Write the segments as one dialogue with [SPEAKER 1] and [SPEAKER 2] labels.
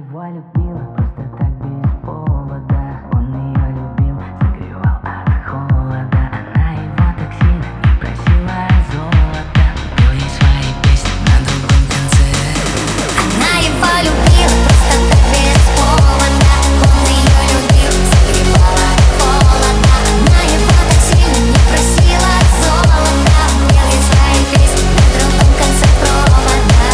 [SPEAKER 1] его любила просто так без повода. Он ее любил, согревал от холода. Она его так сильно не просила золота. Пел ей свои песни на другом конце.
[SPEAKER 2] Она его любила просто так без повода. Он ее любил, согревал от холода. Она его так сильно не просила золота. Пел ей свои песни на другом конце провода.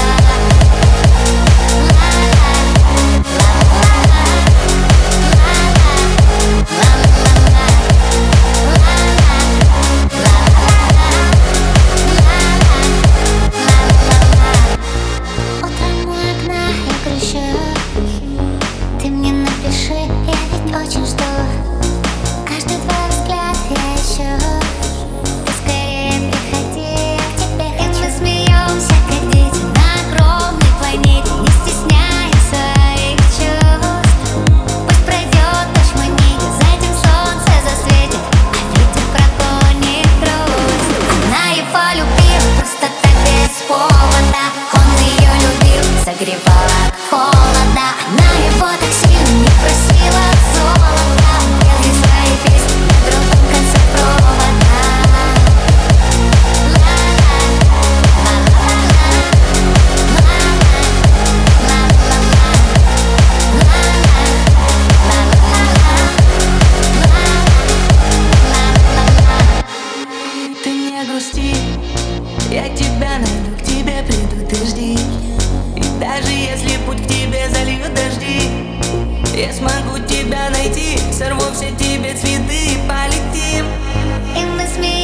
[SPEAKER 2] Ты мне напиши, я ведь очень жду. Каждый твой взгляд я ищу. Ты скорее приходи, я к тебе хочу. Мы смеемся, как дети на огромной планете, не стесняя своих чувств. Пусть пройдет дождь, мы не затем солнце засветит, а ветер прогонит грусть. Она его любила просто так без повода. Он ее любил, согревал от холода. Она его так сильно не просила золота. Пел ей свои песни на другом конце провода.
[SPEAKER 3] Ты не грусти, я тебя найду, к тебе приду, ты жди. И даже если путь к тебе зальют дожди, я смогу тебя найти, сорву все тебе цветы и полетим.
[SPEAKER 2] И мы смеемся.